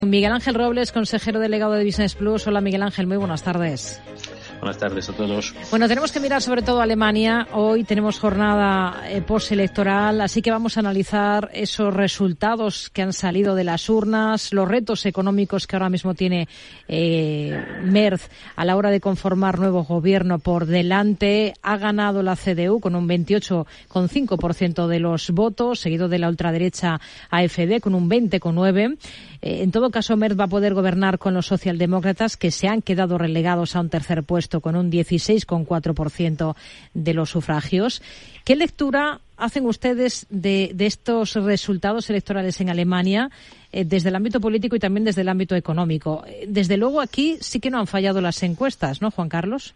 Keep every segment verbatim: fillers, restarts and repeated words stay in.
Miguel Ángel Robles, consejero delegado de Business Plus. Hola Miguel Ángel, muy buenas tardes. Buenas tardes a todos. Bueno, tenemos que mirar sobre todo a Alemania. Hoy tenemos jornada eh, postelectoral, así que vamos a analizar esos resultados que han salido de las urnas, los retos económicos que ahora mismo tiene eh, Merz a la hora de conformar nuevo gobierno por delante. Ha ganado la C D U con un veintiocho coma cinco por ciento de los votos, seguido de la ultraderecha A F D con un veinte coma nueve por ciento. Eh, en todo caso, Merz va a poder gobernar con los socialdemócratas, que se han quedado relegados a un tercer puesto con un dieciséis coma cuatro por ciento de los sufragios. ¿Qué lectura hacen ustedes de, de estos resultados electorales en Alemania eh, desde el ámbito político y también desde el ámbito económico? Eh, desde luego aquí sí que no han fallado las encuestas, ¿no, Juan Carlos?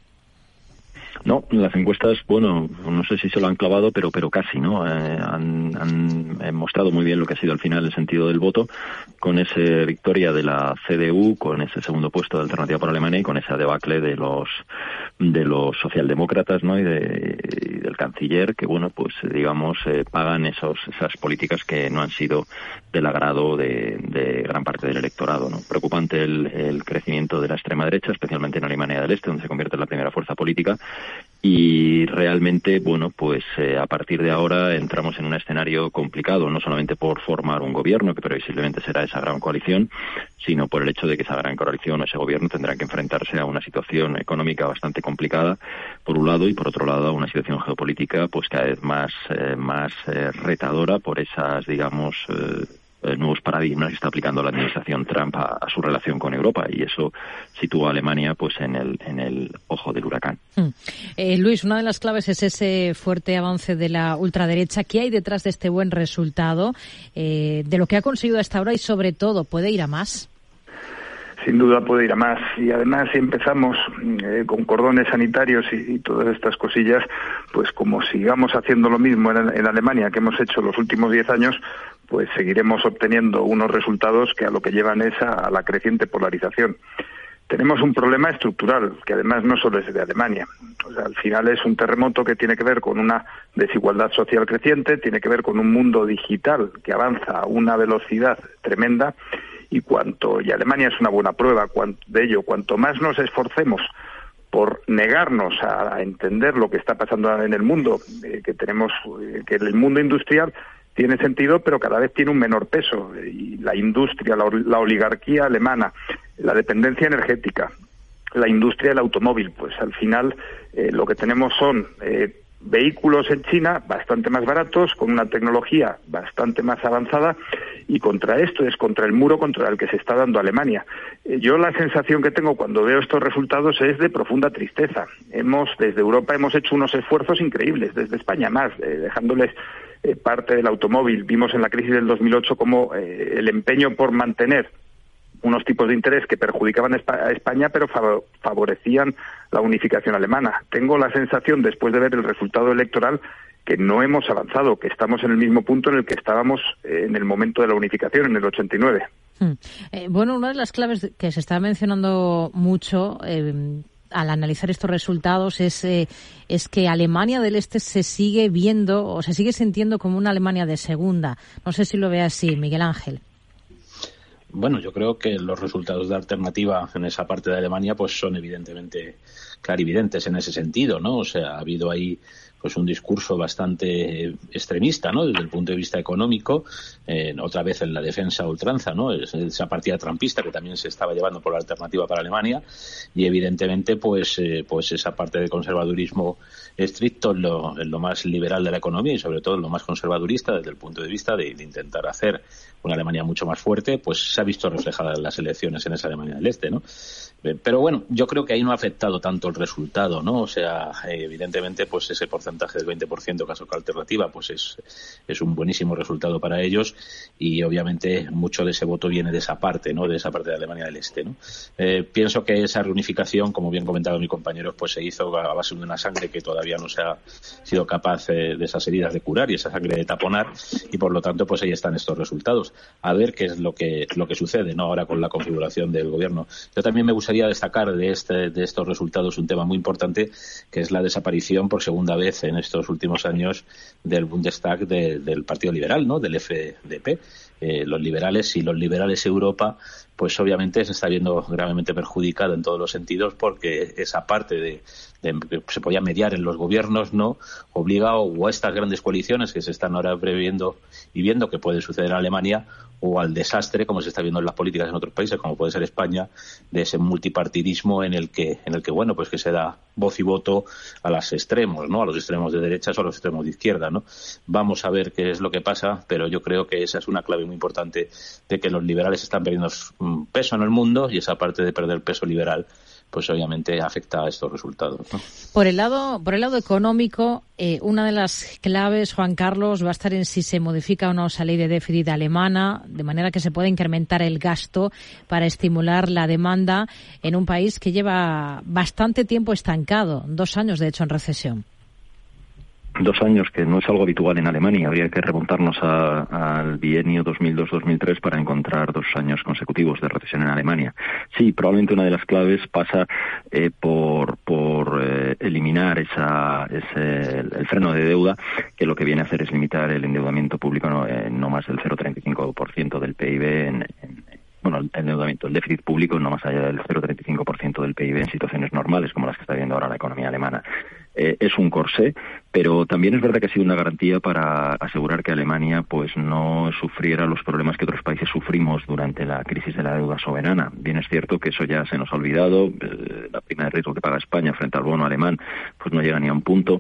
No, las encuestas, bueno, no sé si se lo han clavado, pero pero casi, ¿no? Eh, han, han mostrado muy bien lo que ha sido al final el sentido del voto, con esa victoria de la C D U, con ese segundo puesto de Alternativa por Alemania y con esa debacle de los de los socialdemócratas, ¿no? Y, de, y del canciller, que bueno, pues digamos eh, pagan esos esas políticas que no han sido del agrado de, de gran parte del electorado, ¿no? Preocupante el, el crecimiento de la extrema derecha, especialmente en Alemania del Este, donde se convierte en la primera fuerza política. Y realmente, bueno, pues eh, a partir de ahora entramos en un escenario complicado, no solamente por formar un gobierno, que previsiblemente será esa gran coalición, sino por el hecho de que esa gran coalición o ese gobierno tendrá que enfrentarse a una situación económica bastante complicada, por un lado, y por otro lado a una situación geopolítica pues cada vez más, eh, más eh, retadora por esas, digamos, eh, nuevos paradigmas que está aplicando la administración Trump a, a su relación con Europa, y eso sitúa a Alemania pues en el en el ojo del huracán. Hmm. Eh, Luis, una de las claves es ese fuerte avance de la ultraderecha. ¿Qué hay detrás de este buen resultado, eh, de lo que ha conseguido hasta ahora y sobre todo, puede ir a más? Sin duda puede ir a más, y además si empezamos eh, con cordones sanitarios y, y todas estas cosillas, pues como sigamos haciendo lo mismo en, en Alemania que hemos hecho los últimos diez años, pues seguiremos obteniendo unos resultados que a lo que llevan es a, a la creciente polarización. Tenemos un problema estructural, que además no solo es de Alemania. O sea, al final es un terremoto que tiene que ver con una desigualdad social creciente, tiene que ver con un mundo digital que avanza a una velocidad tremenda, y cuanto, y Alemania es una buena prueba de ello, cuanto más nos esforcemos por negarnos a, a entender lo que está pasando en el mundo, eh, que tenemos, eh, que el mundo industrial tiene sentido, pero cada vez tiene un menor peso, y la industria, la, la oligarquía alemana, la dependencia energética, la industria del automóvil, pues al final eh, lo que tenemos son eh, vehículos en China bastante más baratos, con una tecnología bastante más avanzada, y contra esto es contra el muro contra el que se está dando Alemania. Eh, yo la sensación que tengo cuando veo estos resultados es de profunda tristeza. Hemos, desde Europa hemos hecho unos esfuerzos increíbles, desde España más, eh, dejándoles eh, parte del automóvil. Vimos en la crisis del dos mil ocho cómo eh, el empeño por mantener unos tipos de interés que perjudicaban a España, pero favorecían la unificación alemana. Tengo la sensación, después de ver el resultado electoral, que no hemos avanzado, que estamos en el mismo punto en el que estábamos en el momento de la unificación, en el ochenta y nueve. Hmm. Eh, bueno, una de las claves que se está mencionando mucho eh, al analizar estos resultados es, eh, es que Alemania del Este se sigue viendo o se sigue sintiendo como una Alemania de segunda. No sé si lo ve así, Miguel Ángel. Bueno, yo creo que los resultados de Alternativa en esa parte de Alemania pues son evidentemente clarividentes en ese sentido, ¿no? O sea, ha habido ahí pues un discurso bastante extremista, ¿no? Desde el punto de vista económico, eh, otra vez en la defensa a ultranza, ¿no? Esa partida trampista que también se estaba llevando por la Alternativa para Alemania, y evidentemente pues eh, pues esa parte de conservadurismo estricto en lo, en lo más liberal de la economía, y sobre todo en lo más conservadurista desde el punto de vista de, de intentar hacer una Alemania mucho más fuerte, pues se ha visto reflejada en las elecciones en esa Alemania del Este, ¿no? Pero bueno, yo creo que ahí no ha afectado tanto el resultado, ¿no? O sea, evidentemente, pues ese porcentaje del veinte por ciento que ha sacado Alternativa, pues es, es un buenísimo resultado para ellos, y obviamente mucho de ese voto viene de esa parte, ¿no? De esa parte de Alemania del Este, ¿no? Eh, pienso que esa reunificación, como bien comentaba mi compañero, pues se hizo a base de una sangre que todavía no se ha sido capaz eh, de esas heridas de curar, y esa sangre de taponar, y por lo tanto, pues ahí están estos resultados. A ver qué es lo que, lo que sucede, ¿no? Ahora con la configuración del gobierno. Yo también me gustaría destacar de este de estos resultados un tema muy importante, que es la desaparición por segunda vez en estos últimos años del Bundestag de, del Partido Liberal, ¿no? Del F D P. Eh, los liberales y los liberales Europa pues obviamente se está viendo gravemente perjudicado en todos los sentidos, porque esa parte de, de que se podía mediar en los gobiernos, ¿no?, obliga o a estas grandes coaliciones que se están ahora previendo y viendo que puede suceder en Alemania, o al desastre, como se está viendo en las políticas en otros países, como puede ser España, de ese multipartidismo en el que, en el que bueno, pues que se da voz y voto a los extremos, ¿no?, a los extremos de derechas o a los extremos de izquierda, ¿no? Vamos a ver qué es lo que pasa, pero yo creo que esa es una clave muy importante de que los liberales están perdiendo peso en el mundo, y esa parte de perder peso liberal pues obviamente afecta a estos resultados, ¿no? Por el lado, por el lado económico, eh, una de las claves, Juan Carlos, va a estar en si se modifica o no esa ley de déficit alemana, de manera que se pueda incrementar el gasto para estimular la demanda en un país que lleva bastante tiempo estancado, dos años de hecho en recesión. Dos años, que no es algo habitual en Alemania. Habría que remontarnos a, al bienio dos mil dos dos mil tres para encontrar dos años consecutivos de recesión en Alemania. Sí, probablemente una de las claves pasa eh, por, por eh, eliminar esa, ese, el freno de deuda, que lo que viene a hacer es limitar el endeudamiento público no, eh, no más del cero coma treinta y cinco por ciento del P I B en, en bueno, el endeudamiento, el déficit público no más allá del cero coma treinta y cinco por ciento del P I B en situaciones normales como las que está viendo ahora la economía alemana. Eh, es un corsé, pero también es verdad que ha sido una garantía para asegurar que Alemania pues no sufriera los problemas que otros países sufrimos durante la crisis de la deuda soberana. Bien es cierto que eso ya se nos ha olvidado, eh, la prima de riesgo que paga España frente al bono alemán pues no llega ni a un punto,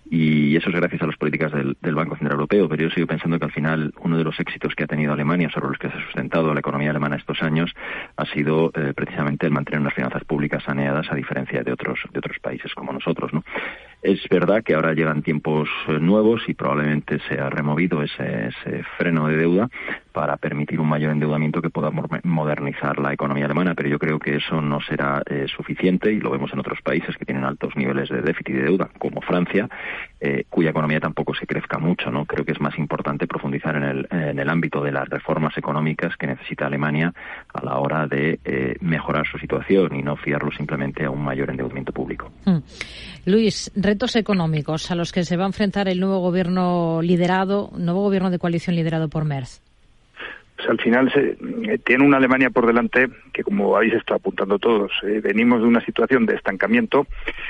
y eso es gracias a las políticas del, del Banco Central Europeo, pero yo sigo pensando que al final uno de los éxitos que ha tenido Alemania, sobre los que se ha sustentado la economía alemana estos años, ha sido eh, precisamente el mantener unas finanzas públicas saneadas, a diferencia de otros de otros países como nosotros, ¿no? Es verdad que ahora llegan tiempos nuevos y probablemente se ha removido ese, ese freno de deuda para permitir un mayor endeudamiento que pueda modernizar la economía alemana, pero yo creo que eso no será eh, suficiente, y lo vemos en otros países que tienen altos niveles de déficit y de deuda, como Francia, eh, cuya economía tampoco se crezca mucho, ¿no? Creo que es más importante profundizar en el, en el ámbito de las reformas económicas que necesita Alemania a la hora de eh, mejorar su situación, y no fiarlo simplemente a un mayor endeudamiento público. Hmm. Luis, retos económicos a los que se va a enfrentar el nuevo gobierno liderado, nuevo gobierno de coalición liderado por Merz. Pues al final se, eh, tiene una Alemania por delante que, como habéis estado apuntando todos, eh, venimos de una situación de estancamiento,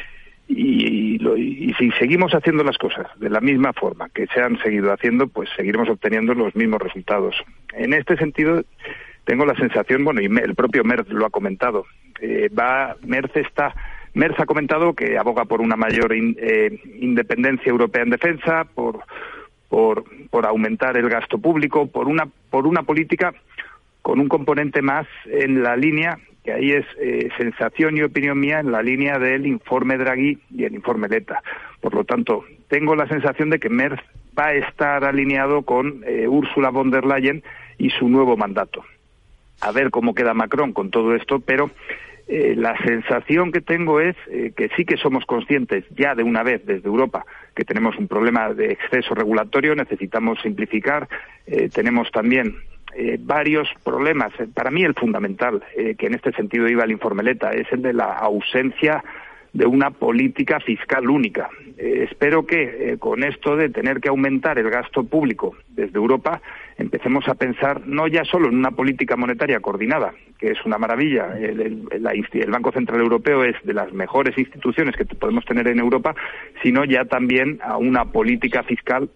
y, y, lo, y si seguimos haciendo las cosas de la misma forma que se han seguido haciendo, pues seguiremos obteniendo los mismos resultados. En este sentido, tengo la sensación, bueno, y me, el propio Merz lo ha comentado, eh, va Merz está... Merz ha comentado que aboga por una mayor in, eh, independencia europea en defensa, por, por, por aumentar el gasto público, por una, por una política con un componente más en la línea, que ahí es eh, sensación y opinión mía, en la línea del informe Draghi y el informe Letta. Por lo tanto, tengo la sensación de que Merz va a estar alineado con eh, Ursula von der Leyen y su nuevo mandato. A ver cómo queda Macron con todo esto, pero Eh, la sensación que tengo es eh, que sí que somos conscientes ya de una vez desde Europa que tenemos un problema de exceso regulatorio, necesitamos simplificar, eh, tenemos también eh, varios problemas. Para mí el fundamental, eh, que en este sentido iba el informe Letta, es el de la ausencia de una política fiscal única. Eh, espero que eh, con esto de tener que aumentar el gasto público desde Europa, empecemos a pensar no ya solo en una política monetaria coordinada, que es una maravilla. El, el, la, el Banco Central Europeo es de las mejores instituciones que podemos tener en Europa, sino ya también a una política fiscal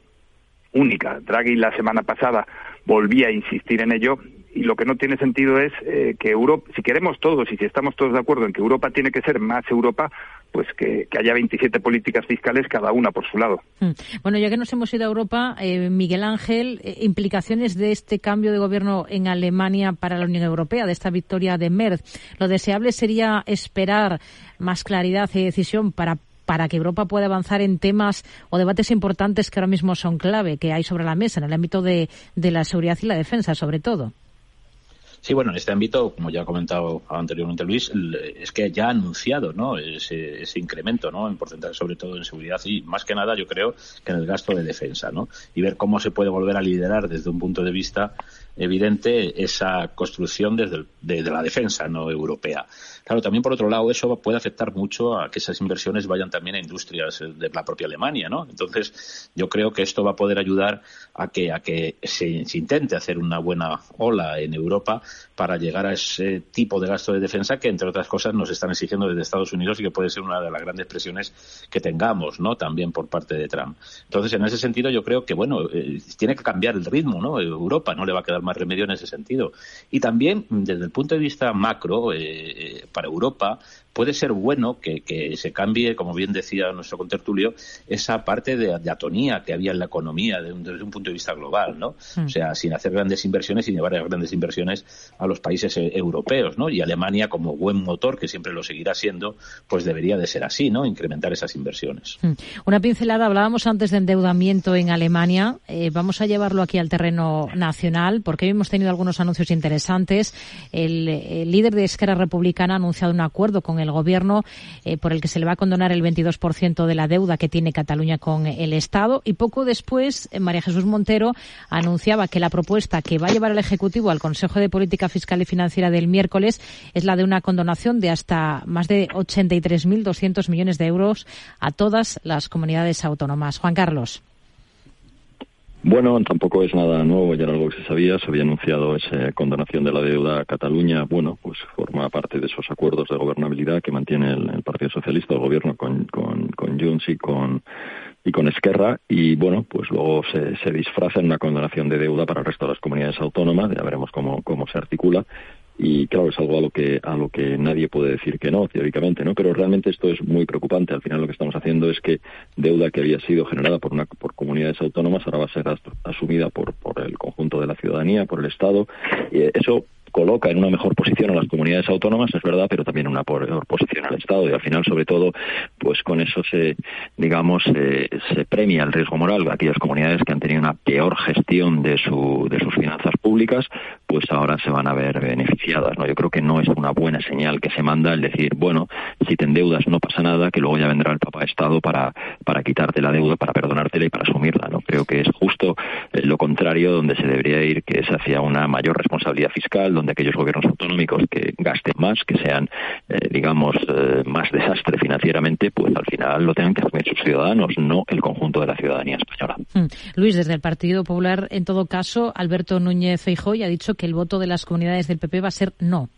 única. Draghi la semana pasada volvía a insistir en ello, y lo que no tiene sentido es eh, que Europa, si queremos todos y si estamos todos de acuerdo en que Europa tiene que ser más Europa, pues que, que haya veintisiete políticas fiscales, cada una por su lado. Bueno, ya que nos hemos ido a Europa, eh, Miguel Ángel, eh, implicaciones de este cambio de gobierno en Alemania para la Unión Europea, de esta victoria de Merz. Lo deseable sería esperar más claridad y decisión para para que Europa pueda avanzar en temas o debates importantes que ahora mismo son clave, que hay sobre la mesa en el ámbito de, de la seguridad y la defensa, sobre todo. Sí, bueno, en este ámbito, como ya ha comentado anteriormente Luis, es que ya ha anunciado, ¿no?, ese, ese incremento, ¿no?, en porcentaje, sobre todo en seguridad, y más que nada yo creo que en el gasto de defensa, ¿no?, y ver cómo se puede volver a liderar desde un punto de vista evidente esa construcción desde el, de, de la defensa no europea. Claro, también por otro lado eso puede afectar mucho a que esas inversiones vayan también a industrias de la propia Alemania, ¿no? Entonces yo creo que esto va a poder ayudar a que a que se, se intente hacer una buena ola en Europa, para llegar a ese tipo de gasto de defensa que, entre otras cosas, nos están exigiendo desde Estados Unidos y que puede ser una de las grandes presiones que tengamos, ¿no? También por parte de Trump. Entonces, en ese sentido, yo creo que, bueno, eh, tiene que cambiar el ritmo, ¿no? Europa no le va a quedar más remedio en ese sentido. Y también, desde el punto de vista macro, eh, para Europa, puede ser bueno que, que se cambie, como bien decía nuestro contertulio, esa parte de, de atonía que había en la economía de un, desde un punto de vista global, ¿no? Mm. O sea, sin hacer grandes inversiones, sin llevar a grandes inversiones a los países eh, europeos, ¿no? Y Alemania, como buen motor, que siempre lo seguirá siendo, pues debería de ser así, ¿no? Incrementar esas inversiones. Mm. Una pincelada, hablábamos antes de endeudamiento en Alemania. Eh, vamos a llevarlo aquí al terreno nacional, porque hoy hemos tenido algunos anuncios interesantes. El, el líder de Esquerra Republicana ha anunciado un acuerdo con el gobierno eh, por el que se le va a condonar el veintidós por ciento de la deuda que tiene Cataluña con el Estado, y poco después eh, María Jesús Montero anunciaba que la propuesta que va a llevar el Ejecutivo al Consejo de Política Fiscal y Financiera del miércoles es la de una condonación de hasta más de ochenta y tres mil doscientos millones de euros a todas las comunidades autónomas. Juan Carlos. Bueno, tampoco es nada nuevo, ya era algo que se sabía, se había anunciado esa condonación de la deuda a Cataluña. Bueno, pues forma parte de esos acuerdos de gobernabilidad que mantiene el, el Partido Socialista, el gobierno con, con, con Junts y con, y con Esquerra, y bueno, pues luego se, se disfraza en una condonación de deuda para el resto de las comunidades autónomas, ya veremos cómo, cómo se articula. Y claro, es algo a lo que a lo que nadie puede decir que no, teóricamente, ¿no? Pero realmente esto es muy preocupante. Al final lo que estamos haciendo es que deuda que había sido generada por una por comunidades autónomas ahora va a ser asumida por por el conjunto de la ciudadanía, por el Estado. Y eso coloca en una mejor posición a las comunidades autónomas, es verdad, pero también en una peor posición al Estado. Y al final, sobre todo, pues con eso se, digamos, se, se premia el riesgo moral de aquellas comunidades que han tenido una peor gestión de su de sus finanzas públicas, pues ahora se van a ver beneficiadas, ¿no? Yo creo que no es una buena señal que se manda el decir, bueno, si te endeudas no pasa nada, que luego ya vendrá el Papa Estado para para quitarte la deuda, para perdonártela y para asumirla, ¿no? Creo que es justo eh, lo contrario donde se debería ir, que es hacia una mayor responsabilidad fiscal, donde aquellos gobiernos autonómicos que gasten más, que sean, eh, digamos, eh, más desastre financieramente, pues al final lo tengan que asumir sus ciudadanos, no el conjunto de la ciudadanía española. Mm. Luis, desde el Partido Popular, en todo caso, Alberto Núñez Feijóo ya ha dicho que el voto de las comunidades del P P va a ser no.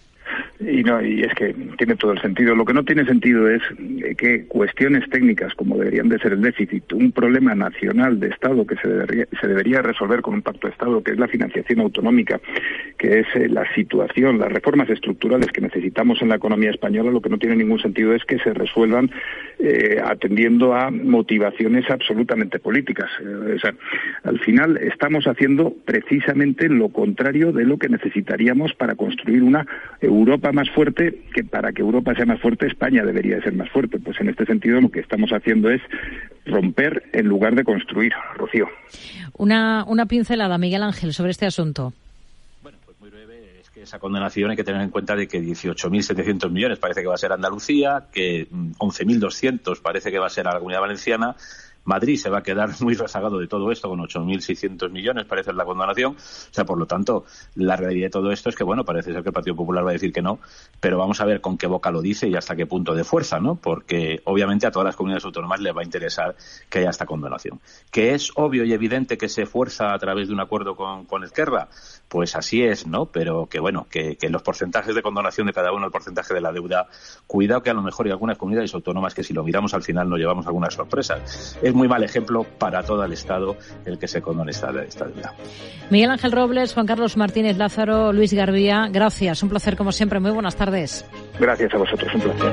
Y no, y es que tiene todo el sentido. Lo que no tiene sentido es que cuestiones técnicas, como deberían de ser el déficit, un problema nacional de Estado que se debería, se debería resolver con un pacto de Estado, que es la financiación autonómica, que es eh, la situación, las reformas estructurales que necesitamos en la economía española, lo que no tiene ningún sentido es que se resuelvan eh, atendiendo a motivaciones absolutamente políticas. Eh, o sea, al final estamos haciendo precisamente lo contrario de lo que necesitaríamos para construir una Europa más fuerte, que para que Europa sea más fuerte, España debería de ser más fuerte. Pues en este sentido lo que estamos haciendo es romper en lugar de construir. Rocío. Una, una pincelada, Miguel Ángel, sobre este asunto. Bueno, pues muy breve, es que esa condenación hay que tener en cuenta de que dieciocho mil setecientos millones parece que va a ser Andalucía, que once mil doscientos parece que va a ser a la Comunidad Valenciana. Madrid se va a quedar muy rezagado de todo esto con ocho mil seiscientos millones, parece la condonación. O sea, por lo tanto, la realidad de todo esto es que, bueno, parece ser que el Partido Popular va a decir que no, pero vamos a ver con qué boca lo dice y hasta qué punto de fuerza, ¿no? Porque, obviamente, a todas las comunidades autónomas les va a interesar que haya esta condonación. ¿Que es obvio y evidente que se fuerza a través de un acuerdo con, con Esquerra? Pues así es, ¿no? Pero que, bueno, que, que los porcentajes de condonación de cada uno, el porcentaje de la deuda, cuidado que a lo mejor hay algunas comunidades autónomas que si lo miramos al final nos llevamos algunas sorpresas. Es muy mal ejemplo para todo el Estado el que se condone esta, esta deuda. Miguel Ángel Robles, Juan Carlos Martínez Lázaro, Luis Garbía, gracias. Un placer como siempre. Muy buenas tardes. Gracias a vosotros. Un placer.